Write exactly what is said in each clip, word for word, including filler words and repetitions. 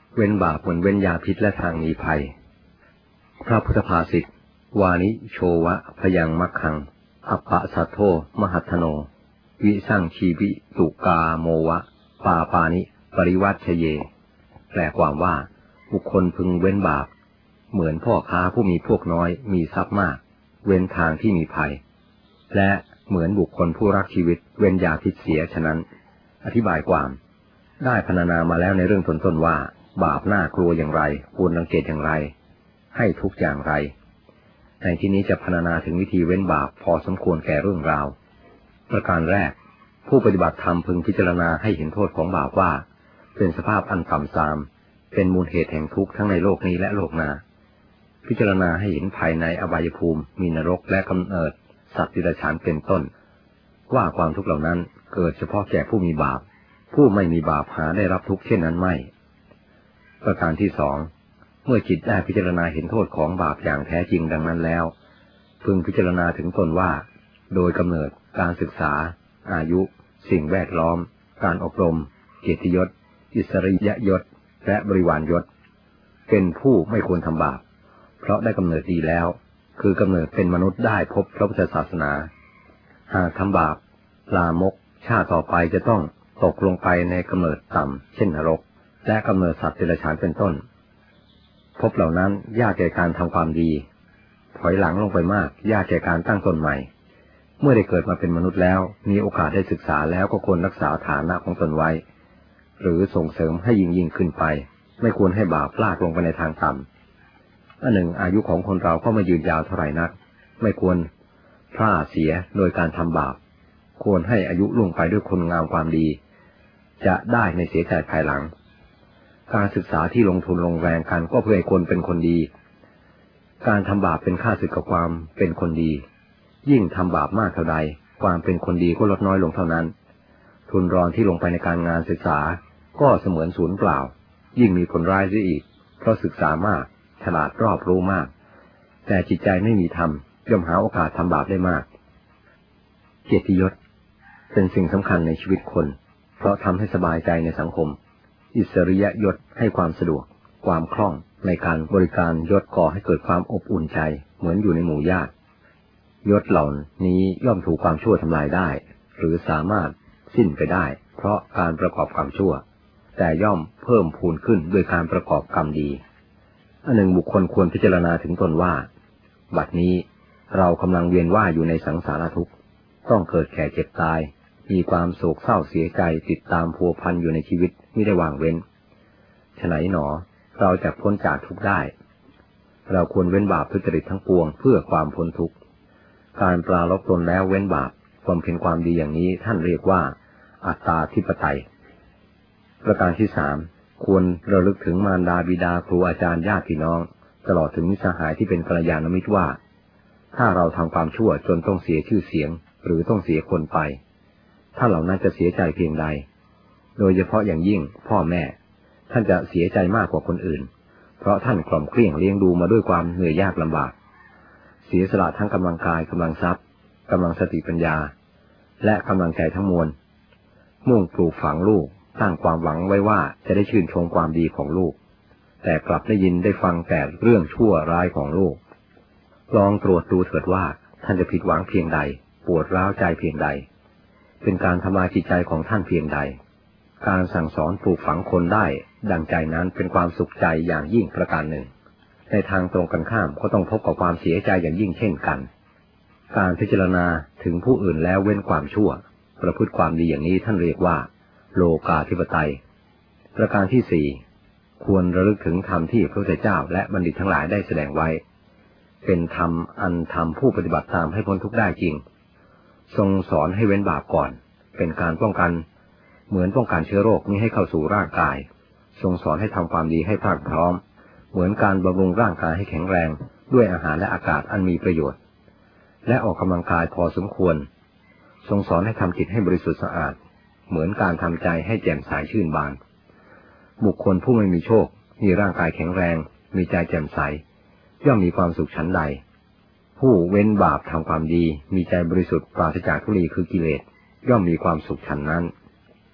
เว้นบาปเหมือนเว้นยาพิษและทางมีภัยพระพุทธภาษิตวานิโชวะพยังมัคคังอัปปะสัทโธมหัตถโนวิสั่งชีวิตุกาโมวะปาปานิปริวัตเยแปลความว่าบุคคลพึงเว้นบาปเหมือนพ่อค้าผู้มีพวกน้อยมีทรัพย์มากเว้นทางที่มีภัยและเหมือนบุคคลผู้รักชีวิตเว้นยาพิษเสียฉะนั้นอธิบายความได้พรรณนามาแล้วในเรื่องต้นๆว่าบาปน่ากลัวอย่างไรควรสังเกตอย่างไรให้ทุกอย่างไรในที่นี้จะพรรณนาถึงวิธีเว้นบาปพอสมควรแก่เรื่องราวประการแรกผู้ปฏิบัติธรรมพึงพิจารณาให้เห็นโทษของบาปว่าเป็นสภาพอันต่ำทรามเป็นมูลเหตุแห่งทุกข์ทั้งในโลกนี้และโลกหน้าพิจารณาให้เห็นภายในอบายภูมิมีนรกและกำเนิดสัตว์ดิบฉานเป็นต้นว่าความทุกข์เหล่านั้นเกิดเฉพาะแก่ผู้มีบาปผู้ไม่มีบาปหาได้รับทุกข์เช่นนั้นไม่ประการที่สองเมื่อจิตได้พิจารณาเห็นโทษของบาปอย่างแท้จริงดังนั้นแล้วพึงพิจารณาถึงตนว่าโดยกำเนิดการศึกษาอายุสิ่งแวดล้อมการอบรมเกียรติยศอิสริยยศและบริวารยศเป็นผู้ไม่ควรทำบาปเพราะได้กำเนิดดีแล้วคือกำเนิดเป็นมนุษย์ได้พบพระพุทธศาสนาหากทำบาปลามกชาติต่อไปจะต้องตกลงไปในกำเนิดต่ำเช่นนรกและกำเนิดสัตว์เดรัจฉานเป็นต้นพบเหล่านั้นยากแก่การทำความดีถอยหลังลงไปมากยากแก่การตั้งตนใหม่เมื่อได้เกิดมาเป็นมนุษย์แล้วมีโอกาสได้ศึกษาแล้วก็ควรรักษาฐานะของตนไว้หรือส่งเสริมให้ยิ่งยิ่งขึ้นไปไม่ควรให้บาปลากลงไปในทางต่ำอันหนึ่งอายุของคนเราก็ไม่ยืนยาวเท่าไหร่นักไม่ควรพลาดเสียโดยการทำบาปควรให้อายุล่วงไปด้วยคุณงามความดีจะได้ไม่เสียใจภายหลังการศึกษาที่ลงทุนลงแรงกันก็เพื่อให้คนเป็นคนดีการทำบาปเป็นค่าศึกกับความเป็นคนดียิ่งทำบาปมากเท่าใดความเป็นคนดีก็ลดน้อยลงเท่านั้นทุนรอนที่ลงไปในการงานศึกษาก็เสมือนศูนย์เปล่ายิ่งมีผลร้ายเสียอีกเพราะศึกษามากฉลาดรอบรู้มากแต่จิตใจไม่มีธรรมย่อมหาโอกาสทำบาปได้มากเกียรติยศเป็นสิ่งสำคัญในชีวิตคนเพราะทำให้สบายใจในสังคมอิสริยยศให้ความสะดวกความคล่องในการบริการยศก่อให้เกิดความอบอุ่นใจเหมือนอยู่ในหมู่ญาติยศเหล่านี้ย่อมถูกความชั่วทำลายได้หรือสามารถสิ้นไปได้เพราะการประกอบความชั่วแต่ย่อมเพิ่มพูนขึ้นด้วยการประกอบกรรมดีอันหนึ่งบุคคลควรพิจารณาถึงตนว่าบัดนี้เรากำลังเวียนว่ายอยู่ในสังสารทุกข์ต้องเกิดแก่เจ็บตายมีความโศกเศร้าเสียใจติดตามพัวพันอยู่ในชีวิตไม่ได้วางเว้นฉะไหนหนอเราจะพ้นจากทุกข์ได้เราควรเว้นบาปทุจริตทั้งปวงเพื่อความพ้นทุกข์การปราลบตนแล้วเว้นบาปความเพียรความดีอย่างนี้ท่านเรียกว่าอัตตาธิปไตยประการที่สามควรระลึกถึงมารดาบิดาครูอาจารย์ญาติพี่น้องตลอดถึงมิตรสหายที่เป็นกัลยาณมิตรว่าถ้าเราทำความชั่วจนต้องเสียชื่อเสียงหรือต้องเสียคนไปถ้าเหล่านั้นจะเสียใจเพียงใดโดยเฉพาะอย่างยิ่งพ่อแม่ท่านจะเสียใจมากกว่าคนอื่นเพราะท่านกล่อมเกลี้ยงเลี้ยงดูมาด้วยความเหนื่อยยากลำบากเสียสละทั้งกำลังกายกำลังทรัพย์กำลังสติปัญญาและกำลังใจทั้งมวลมุ่งปลูกฝังลูกตั้งความหวังไว้ว่าจะได้ชื่นชมความดีของลูกแต่กลับได้ยินได้ฟังแต่เรื่องชั่วร้ายของลูกลองตรวจดูเถิดว่าท่านจะผิดหวังเพียงใดปวดร้าวใจเพียงใดเป็นการทำลายจิตใจของท่านเพียงใดการสั่งสอนปลูกฝังคนได้ดังใจนั้นเป็นความสุขใจอย่างยิ่งประการหนึ่งในทางตรงกันข้ามก็ต้องพบกับความเสียใจอย่างยิ่งเช่นกันการพิจารณาถึงผู้อื่นแล้วเว้นความชั่วประพฤติความดีอย่างนี้ท่านเรียกว่าโลกาธิปไตยประการที่สี่ควรระลึกถึงธรรมที่พระพุทธเจ้าและบัณฑิตทั้งหลายได้แสดงไว้เป็นธรรมอันทำผู้ปฏิบัติตามให้พ้นทุกข์ได้จริงทรงสอนให้เว้นบาปก่อนเป็นการป้องกันเหมือนป้องกันเชื้อโรคไม่ให้เข้าสู่ร่างกายทรงสอนให้ทำความดีให้พรั่งพร้อมเหมือนการบำรุงร่างกายให้แข็งแรงด้วยอาหารและอากาศอันมีประโยชน์และออกกำลังกายพอสมควรทรงสอนให้ทำจิตให้บริสุทธิ์สะอาดเหมือนการทำใจให้แจ่มใสชื่นบานบุคคลผู้ไม่มีโชคมีร่างกายแข็งแรงมีใจแจ่มใสย่อมมีความสุขชั้นใดผู้เว้นบาปทำความดีมีใจบริสุทธิ์ปราศจากทุลีคือกิเลสย่อมมีความสุขชั้นนั้น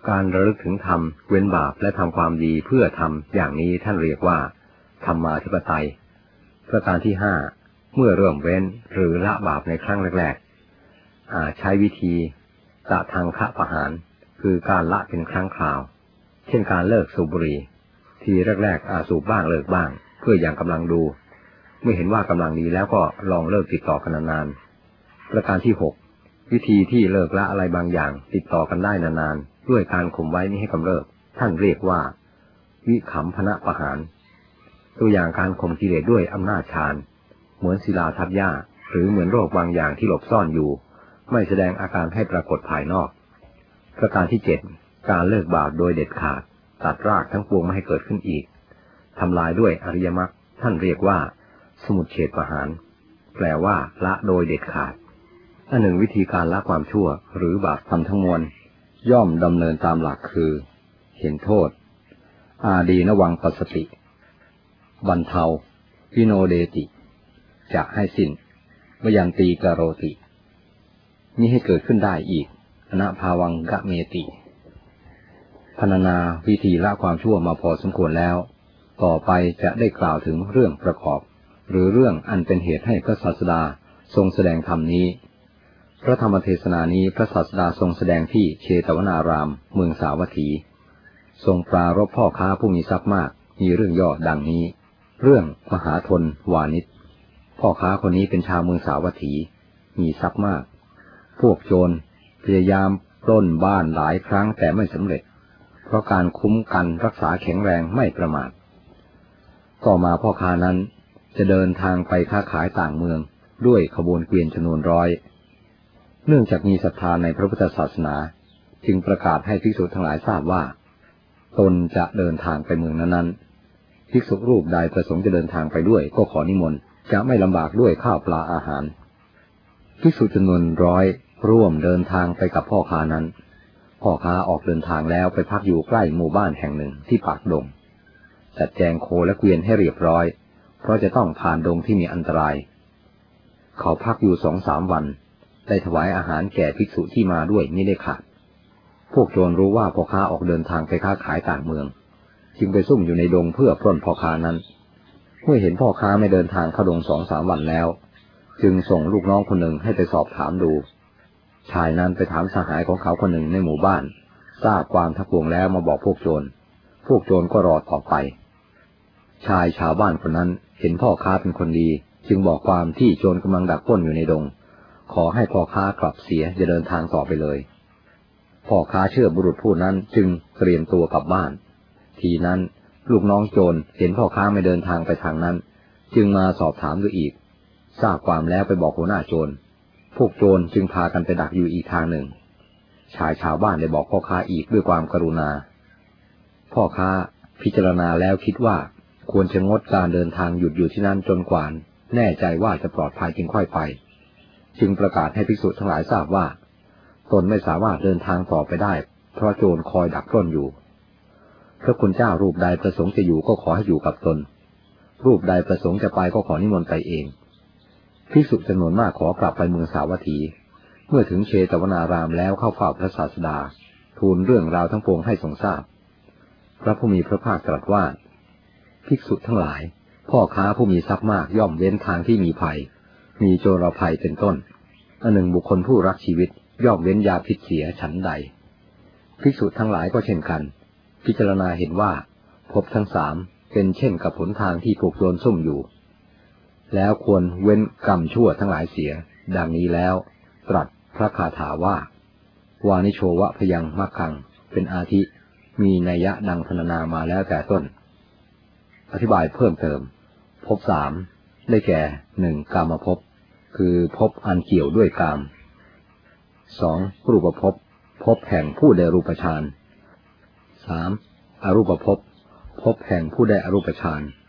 การระลึกถึงธรรมเว้นบาปและทำความดีเพื่อทำอย่างนี้ท่านเรียกว่าธรรมาธิปไตยประการที่ห้าเมื่อเริ่มเว้นหรือละบาปในครั้งแรกๆอาจใช้วิธีตะทางคะประหารคือการละเป็นครั้งคราวเช่นการเลิกสูบบุหรี่ทีแรกๆอาสูบบ้างเลิกบ้างเพื่ออย่างกำลังดูเมื่อเห็นว่ากำลังดีแล้วก็ลองเลิกติดต่อกันนานๆประการที่หกวิธีที่เลิกละอะไรบางอย่างติดต่อกันได้นานๆด้วยการข่มไว้ไม่ให้กำเริบท่านเรียกว่าวิคัมภนะประหารตัวอย่างการข่มกิเลสด้วยอำนาจฌานเหมือนศิลาทับหญ้าหรือเหมือนโรคบางอย่างที่หลบซ่อนอยู่ไม่แสดงอาการให้ปรากฏภายนอกประการที่เจ็ดการเลิกบาปโดยเด็ดขาดตัดรากทั้งปวงไม่ให้เกิดขึ้นอีกทำลายด้วยอริยมรรคท่านเรียกว่าสมุจเฉทประหารแปลว่าละโดยเด็ดขาดอันหนึ่งวิธีการละความชั่วหรือบาปธรรมทั้งมวลย่อมดำเนินตามหลักคือเห็นโทษอาดีนวังปัสสติบรรเทาวิโนเดติจะให้สิ้นวยันตีกโรตินี้ให้เกิดขึ้นได้อีกอนะภาวังกะเมติพรรณนาวิธีละความชั่วมาพอสมควรแล้วต่อไปจะได้กล่าวถึงเรื่องประกอบหรือเรื่องอันเป็นเหตุให้พระศาสดาทรงแสดงธรรมนี้พระธรรมเทศนานี้พระศาสดาทรงแสดงที่เชตวนารามเมืองสาวัตถีทรงปรารภพ่อค้าผู้มีทรัพย์มากมีเรื่องย่อดังนี้เรื่องมหาทนวานิชพ่อค้าคนนี้เป็นชาวเมืองสาวัตถีมีทรัพย์มากพวกโจรพยายามปล้นบ้านหลายครั้งแต่ไม่สำเร็จเพราะการคุ้มกันรักษาแข็งแรงไม่ประมาทต่อมาพ่อค้านั้นจะเดินทางไปค้าขายต่างเมืองด้วยขบวนเกวียนจำนวนร้อยเนื่องจากมีศรัทธาในพระพุทธศาสนาจึงประกาศให้ภิกษุทั้งหลายทราบว่าตนจะเดินทางไปเมืองนั้นๆภิกษุรูปใดประสงค์จะเดินทางไปด้วยก็ขอนิมนต์จะไม่ลำบากด้วยข้าวปลาอาหารภิกษุจำนวนร้อยร่วมเดินทางไปกับพ่อค้านั้นพ่อค้าออกเดินทางแล้วไปพักอยู่ใกล้หมู่บ้านแห่งหนึ่งที่ปากดงจัดแจงโคและเกวียนให้เรียบร้อยเพราะจะต้องผ่านดงที่มีอันตรายเขาพักอยู่สองสามวันได้ถวายอาหารแก่ภิกษุที่มาด้วยไม่ได้ขาดพวกโจรรู้ว่าพ่อค้าออกเดินทางไปค้าขายต่างเมืองจึงไปซุ่มอยู่ในดงเพื่อปล้นพ่อค้านั้นเมื่อเห็นพ่อค้าไม่เดินทางเข้าดงสองสามวันแล้วจึงส่งลูกน้องคนหนึ่งให้ไปสอบถามดูชายนั้นไปถามสหายของเขาคนหนึ่งในหมู่บ้านทราบความทั้งปวงแล้วมาบอกพวกโจรพวกโจรก็รอต่อไปชายชาวบ้านคนนั้นเห็นพ่อค้าเป็นคนดีจึงบอกความที่โจรกำลังดักปล้นอยู่ในดงขอให้พ่อค้ากลับเสียจะเดินทางต่อไปเลยพ่อค้าเชื่อบุรุษผู้นั้นจึงเตรียมตัวกลับบ้านทีนั้นลูกน้องโจรเห็นพ่อค้าไม่เดินทางไปทางนั้นจึงมาสอบถามด้วยอีกทราบความแล้วไปบอกหัวหน้าโจรพวกโจรจึงพากันไปดักอยู่อีกทางหนึ่งชายชาวบ้านได้บอกพ่อค้าอีกด้วยความกรุณาพ่อค้าพิจารณาแล้วคิดว่าควรจะงดการเดินทางหยุดอยู่ที่นั่นจนกว่าแน่ใจว่าจะปลอดภัยจึงค่อยไปจึงประกาศให้ภิกษุทั้งหลายทราบว่าตนไม่สามารถเดินทางต่อไปได้เพราะโจรคอยดักปล้นอยู่พระคุณเจ้ารูปใดประสงค์จะอยู่ก็ขอให้อยู่กับตนรูปใดประสงค์จะไปก็ขอนิมนต์ไปเองภิกษุจำนวนมากขอกลับไปเมืองสาวัตถีเมื่อถึงเชตวนารามแล้วเข้าเฝ้าพระศาสดาทูลเรื่องราวทั้งปวงให้ทรงทราบพระผู้มีพระภาคตรัสว่าภิกษุทั้งหลายพ่อค้าผู้มีทรัพย์มากย่อมเว้นทางที่มีภัยมีโจรภัยเป็นต้นอันหนึ่งบุคคลผู้รักชีวิตย่อมเว้นยาพิษเสียฉันใดภิกษุทั้งหลายก็เช่นกันพิจารณาเห็นว่าภพทั้งสามเป็นเช่นกับหนทางที่พวกโจรซุ่มอยู่แล้วควรเว้นกรรมชั่วทั้งหลายเสียดังนี้แล้วตรัสพระคาถาว่าวานิโชวะพยังมัคคังเป็นอาทิมีนัยยะดังพรรณนามาแล้วแต่ต้นอธิบายเพิ่มเติมภพสามได้แก่หนึ่งกามภพคือภพอันเกี่ยวด้วยกามสองรูปภพภพแห่งผู้ได้รูปฌานสามอรูปภพภพแห่งผู้ได้อรูปฌาน